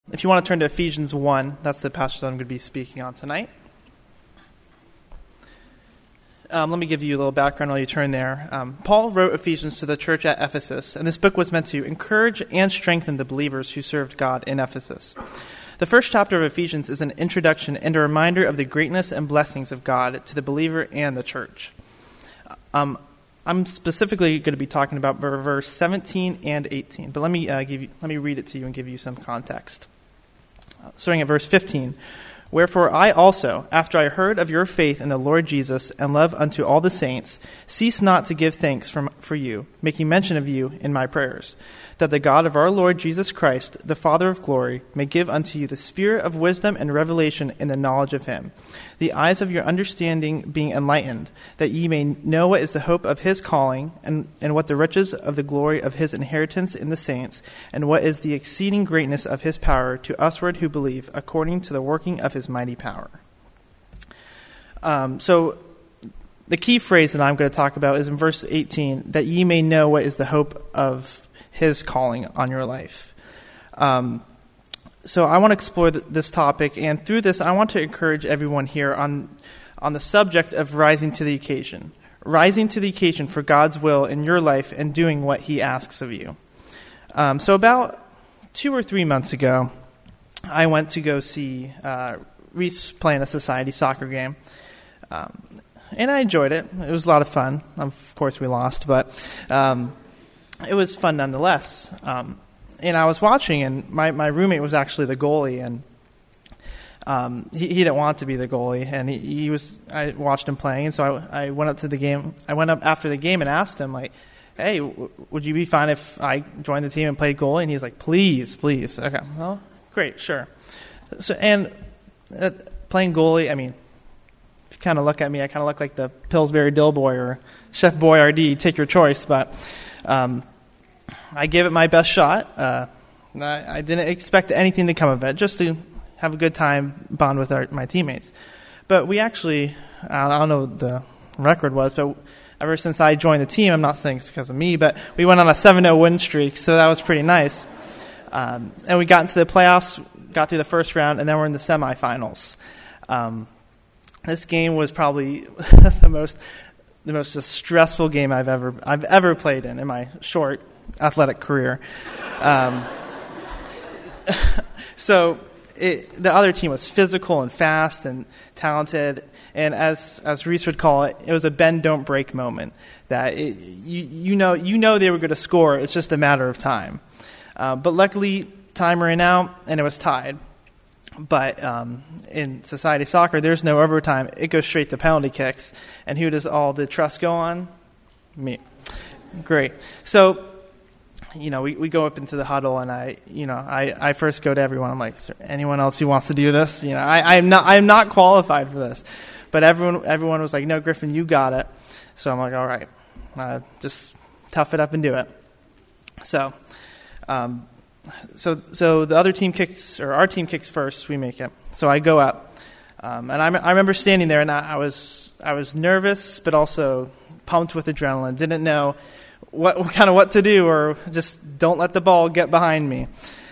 If you want to turn to Ephesians 1, that's the passage I'm going to be speaking on tonight. Let me give you a little background while you turn there. Paul wrote Ephesians to the church at Ephesus, and this book was meant to encourage and strengthen the believers who served God in Ephesus. The first chapter of Ephesians is an introduction and a reminder of the greatness and blessings of God to the believer and the church. I'm specifically going to be talking about verse 17 and 18, but let me read it to you and give you some context. Starting at verse 15. Wherefore I also, after I heard of your faith in the Lord Jesus and love unto all the saints, cease not to give thanks for you, making mention of you in my prayers, that the God of our Lord Jesus Christ, the Father of glory, may give unto you the spirit of wisdom and revelation in the knowledge of him, the eyes of your understanding being enlightened, that ye may know what is the hope of his calling, and what the riches of the glory of his inheritance in the saints, and what is the exceeding greatness of his power to usward who believe, according to the working of his mighty power. So the key phrase that I'm going to talk about is in verse 18, that ye may know what is the hope of his calling on your life. So I want to explore this topic, and through this, I want to encourage everyone here on the subject of rising to the occasion for God's will in your life and doing what he asks of you. So about 2 or 3 months ago, I went to go see Reese playing a society soccer game, and I enjoyed it. It was a lot of fun. Of course, we lost, but it was fun nonetheless. And I was watching, and my roommate was actually the goalie, and he didn't want to be the goalie, and I watched him playing, and so I went up to the game. I went up after the game and asked him, like, hey, would you be fine if I joined the team and played goalie? And he's like, please. Okay, well, great, sure. So, and playing goalie, I mean, if you kind of look at me, I kind of look like the Pillsbury Doughboy or Chef Boyardee, take your choice, but I gave it my best shot. I didn't expect anything to come of it, just to have a good time, bond with my teammates. But we actually, I don't know what the record was, but ever since I joined the team, I'm not saying it's because of me, but we went on a 7-0 win streak, so that was pretty nice. And we got into the playoffs, got through the first round, and then we're in the semifinals. This game was probably the most just stressful game I've ever played in my short athletic career. So the other team was physical and fast and talented, and as Reese would call it, it was a bend don't break moment. That you know they were going to score. It's just a matter of time. But luckily, time ran out and it was tied. But in society soccer, there's no overtime. It goes straight to penalty kicks. And who does all the trust go on? Me. Great. So, we go up into the huddle, and I first go to everyone. I'm like, is there anyone else who wants to do this? I'm not qualified for this. But everyone was like, no, Griffin, you got it. So I'm like, all right, just tough it up and do it. So the other team kicks, or our team kicks first, we make it. So I go up, and I remember standing there, and I was nervous, but also pumped with adrenaline. Didn't know what to do, or just don't let the ball get behind me.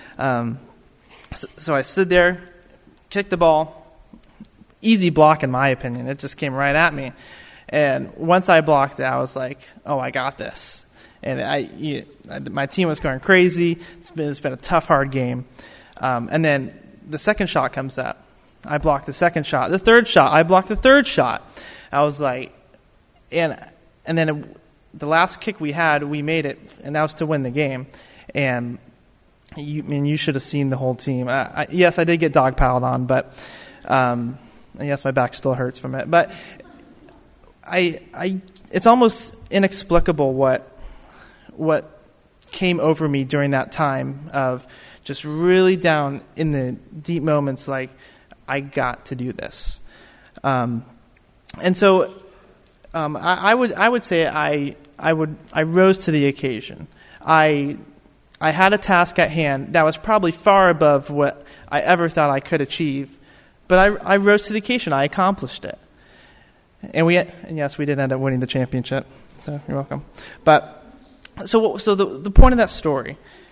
So I stood there, kicked the ball, easy block in my opinion. It just came right at me, and once I blocked it, I was like, oh, I got this. And my team was going crazy. It's been a tough, hard game. And then the second shot comes up. I blocked the second shot. The third shot, I blocked the third shot. I was like, and then the last kick we had, we made it, and that was to win the game. And you should have seen the whole team. Yes, I did get dogpiled on, but yes, my back still hurts from it. But it's almost inexplicable what came over me during that time of just really down in the deep moments, like, I got to do this. And so I would say I rose to the occasion. I had a task at hand that was probably far above what I ever thought I could achieve, but I rose to the occasion. I accomplished it. And yes, we did end up winning the championship, so you're welcome. But so the point of that story,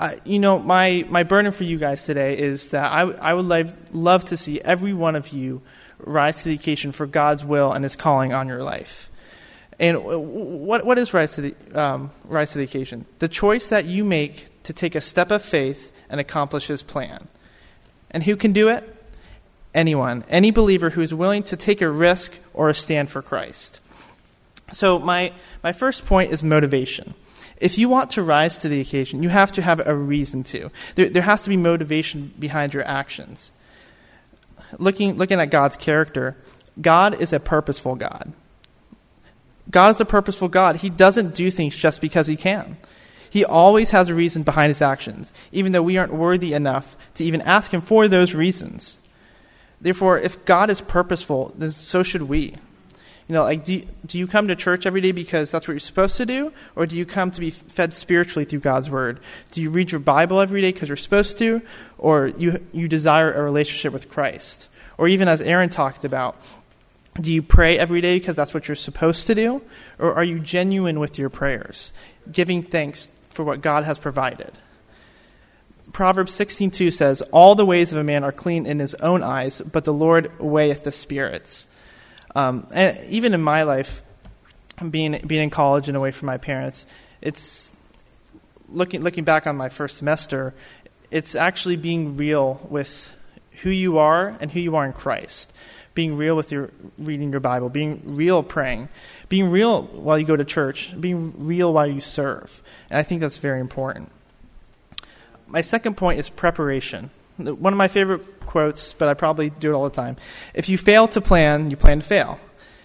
My burden for you guys today is that I would love to see every one of you rise to the occasion for God's will and His calling on your life. And what is rise to the occasion? The choice that you make to take a step of faith and accomplish His plan. And who can do it? Anyone, any believer who is willing to take a risk or a stand for Christ. So my first point is motivation. If you want to rise to the occasion, you have to have a reason to. There has to be motivation behind your actions. Looking at God's character, God is a purposeful God. God is a purposeful God. He doesn't do things just because He can. He always has a reason behind His actions, even though we aren't worthy enough to even ask Him for those reasons. Therefore, if God is purposeful, then so should we. Do you come to church every day because that's what you're supposed to do? Or do you come to be fed spiritually through God's Word? Do you read your Bible every day because you're supposed to? Or you desire a relationship with Christ? Or even as Aaron talked about, do you pray every day because that's what you're supposed to do? Or are you genuine with your prayers, giving thanks for what God has provided? Proverbs 16:2 says, "All the ways of a man are clean in his own eyes, but the Lord weigheth the spirits." And even in my life, being in college and away from my parents, it's looking back on my first semester, it's actually being real with who you are and who you are in Christ. Being real with your reading your Bible, being real praying, being real while you go to church, being real while you serve. And I think that's very important. My second point is preparation. One of my favorite quotes, but I probably do it all the time. If you fail to plan, you plan to fail.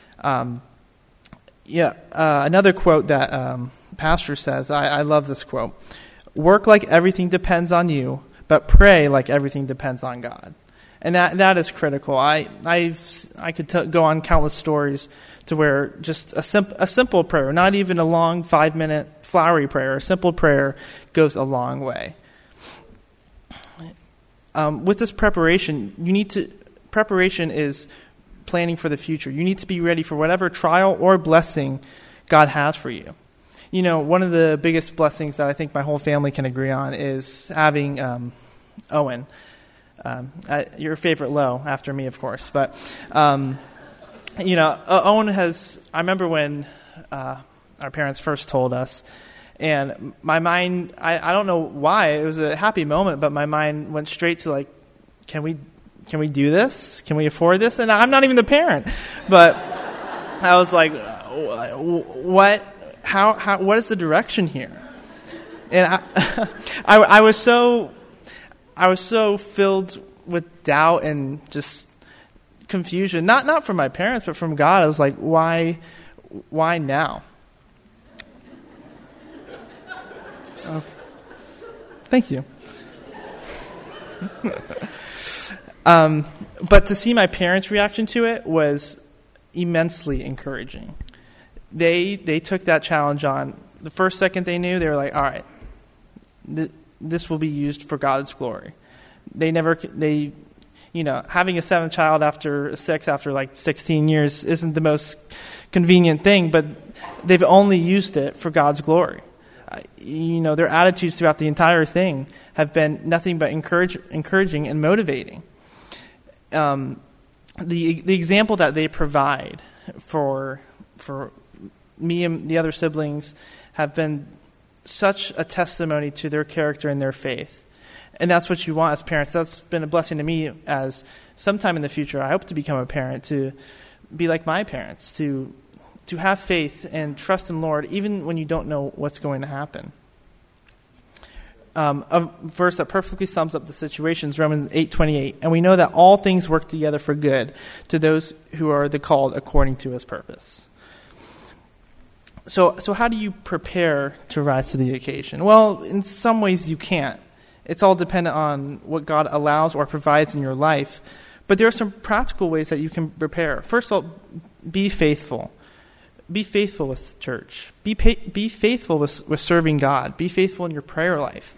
Another quote that Pastor says, I love this quote. Work like everything depends on you, but pray like everything depends on God. And that is critical. I could go on countless stories to where just a simple prayer, not even a long 5-minute flowery prayer, a simple prayer goes a long way. With this preparation, preparation is planning for the future. You need to be ready for whatever trial or blessing God has for you. One of the biggest blessings that I think my whole family can agree on is having Owen. Your favorite low, after me, of course. But, Owen has, I remember when our parents first told us, and my mind, I don't know why, it was a happy moment, but my mind went straight to can we do this? Can we afford this? And I'm not even the parent. But I was like, what is the direction here? And I was so filled with doubt and just confusion, not from my parents, but from God. I was like, why now? Okay. Thank you. But to see my parents' reaction to it was immensely encouraging. They took that challenge on. The first second they knew, they were like, all right, this will be used for God's glory. Having a seventh child after 16 years isn't the most convenient thing, but they've only used it for God's glory. Their attitudes throughout the entire thing have been nothing but encouraging and motivating. The example that they provide for me and the other siblings have been such a testimony to their character and their faith. And that's what you want as parents. That's been a blessing to me as sometime in the future I hope to become a parent, to be like my parents, to have faith and trust in the Lord even when you don't know what's going to happen. A verse that perfectly sums up the situation is Romans 8:28. And we know that all things work together for good to those who are the called according to His purpose. So how do you prepare to rise to the occasion? Well, in some ways you can't. It's all dependent on what God allows or provides in your life. But there are some practical ways that you can prepare. First of all, be faithful. Be faithful with church. Be faithful with serving God. Be faithful in your prayer life.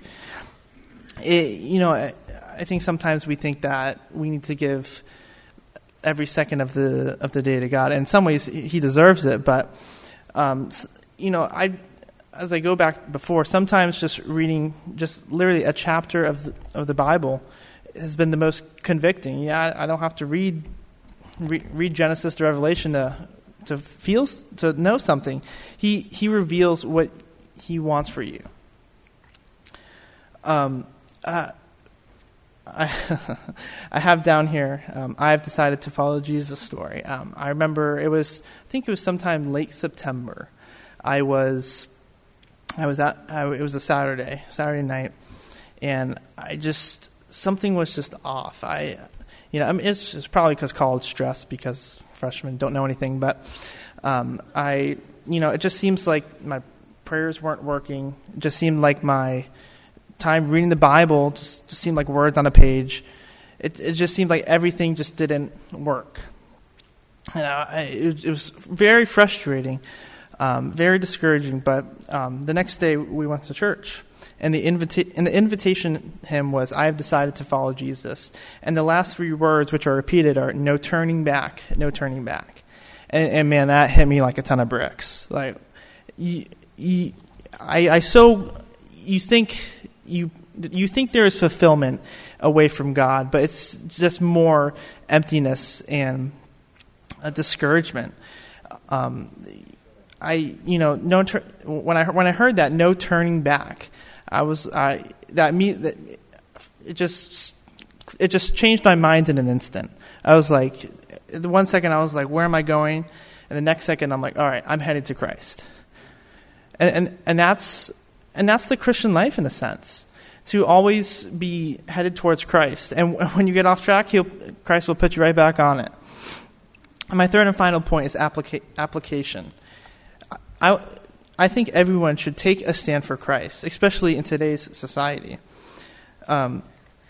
I think sometimes we think that we need to give every second of the day to God. And in some ways, He deserves it. But I as I go back before, sometimes just reading just literally a chapter of the Bible has been the most convicting. Yeah, I don't have to read Genesis to Revelation to know something. He reveals what he wants for you. I have down here, I have decided to follow Jesus' story. I remember it was sometime late September. It was a Saturday night, and something was just off. It's probably because college stress, because freshmen don't know anything, but it just seems like my prayers weren't working. It just seemed like my time reading the Bible just seemed like words on a page. It just seemed like everything just didn't work. And it was very frustrating, very discouraging. But the next day we went to church, and the invitation hymn was, "I have decided to follow Jesus." And the last three words, which are repeated, are "No turning back, no turning back." And man, that hit me like a ton of bricks. Like, you think there is fulfillment away from God, but it's just more emptiness and a discouragement. When I heard that, no turning back, it just changed my mind in an instant. I was like, the 1 second I was like, where am I going? And the next second I'm like, all right, I'm headed to Christ. And that's the Christian life, in a sense, to always be headed towards Christ. And when you get off track, Christ will put you right back on it. And my third and final point is application. I think everyone should take a stand for Christ, especially in today's society. By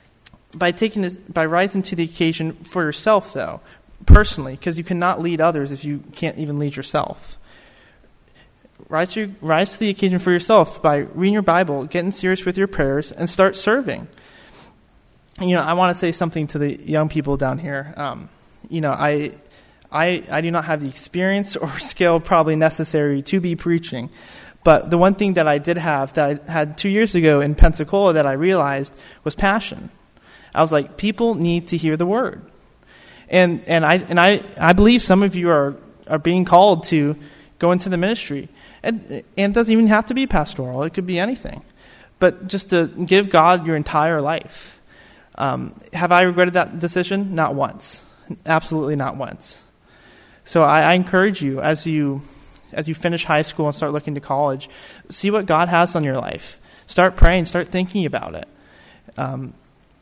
rising to the occasion for yourself, though, personally, because you cannot lead others if you can't even lead yourself. Rise to the occasion for yourself by reading your Bible, getting serious with your prayers, and start serving. I want to say something to the young people down here. I do not have the experience or skill probably necessary to be preaching, but the one thing that I did have, that I had 2 years ago in Pensacola, that I realized was passion. I was like, people need to hear the word, and I believe some of you are being called to go into the ministry. And it doesn't even have to be pastoral. It could be anything. But just to give God your entire life. Have I regretted that decision? Not once. Absolutely not once. So I encourage you, as you finish high school and start looking to college, see what God has on your life. Start praying. Start thinking about it. And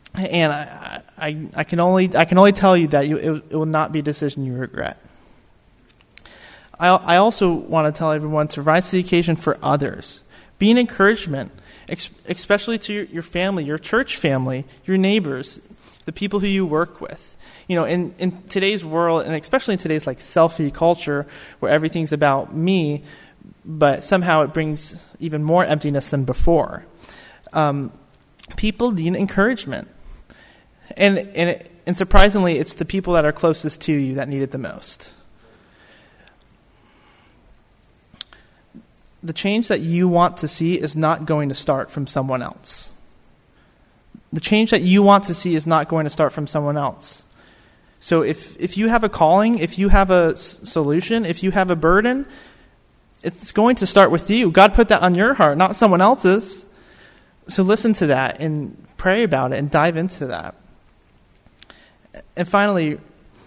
I can only tell you that it will not be a decision you regret. I also want to tell everyone to rise to the occasion for others. Be an encouragement, especially to your family, your church family, your neighbors, the people who you work with. In today's world, and especially in today's selfie culture, where everything's about me, but somehow it brings even more emptiness than before. People need encouragement, and surprisingly, it's the people that are closest to you that need it the most. The change that you want to see is not going to start from someone else. The change that you want to see is not going to start from someone else. So if you have a calling, if you have a solution, if you have a burden, it's going to start with you. God put that on your heart, not someone else's. So listen to that and pray about it and dive into that. And finally,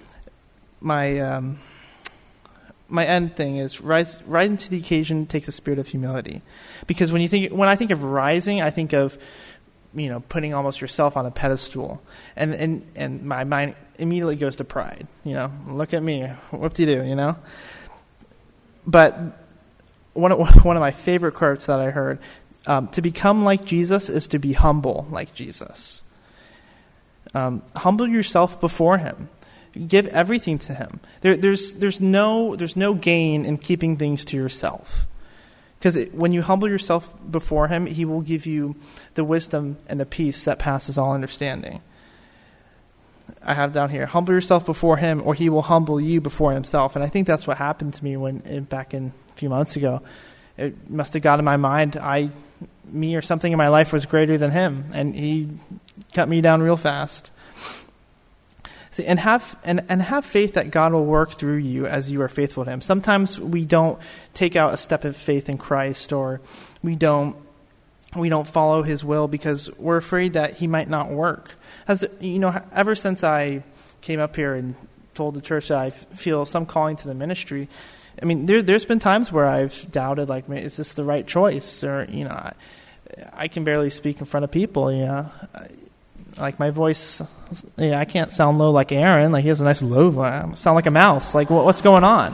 my end thing is rising to the occasion takes a spirit of humility, because when I think of rising, I think of putting almost yourself on a pedestal, and my mind immediately goes to pride. Look at me, whoop-de-doo. But one of my favorite quotes that I heard: "To become like Jesus is to be humble like Jesus." Humble yourself before Him. Give everything to Him. There's no gain in keeping things to yourself, because when you humble yourself before Him, He will give you the wisdom and the peace that passes all understanding. I have down here: humble yourself before Him, or He will humble you before Himself. And I think that's what happened to me back in a few months ago. it must have got in my mind me or something in my life was greater than him, and he cut me down real fast. See, and have faith that God will work through you as you are faithful to him. Sometimes we don't take out a step of faith in Christ, or we don't follow his will because we're afraid that he might not work. As you know, ever since I came up here and told the church that I feel some calling to the ministry, I mean, there's been times where I've doubted, like, is this the right choice? Or, I can barely speak in front of people, like my voice, I can't sound low like Aaron. Like, he has a nice low voice. I sound like a mouse. Like, what's going on?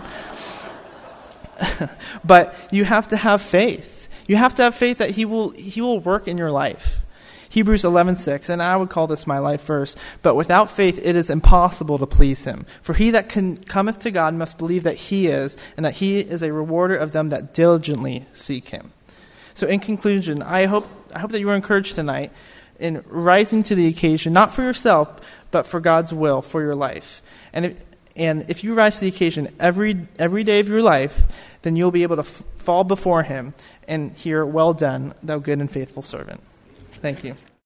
But you have to have faith. You have to have faith that he will work in your life. Hebrews 11:6, and I would call this my life verse, but without faith it is impossible to please him. For he that cometh to God must believe that he is, and that he is a rewarder of them that diligently seek him. So in conclusion, I hope that you were encouraged tonight in rising to the occasion, not for yourself, but for God's will for your life. And if you rise to the occasion every day of your life, then you'll be able to fall before him and hear, "Well done, thou good and faithful servant." Thank you.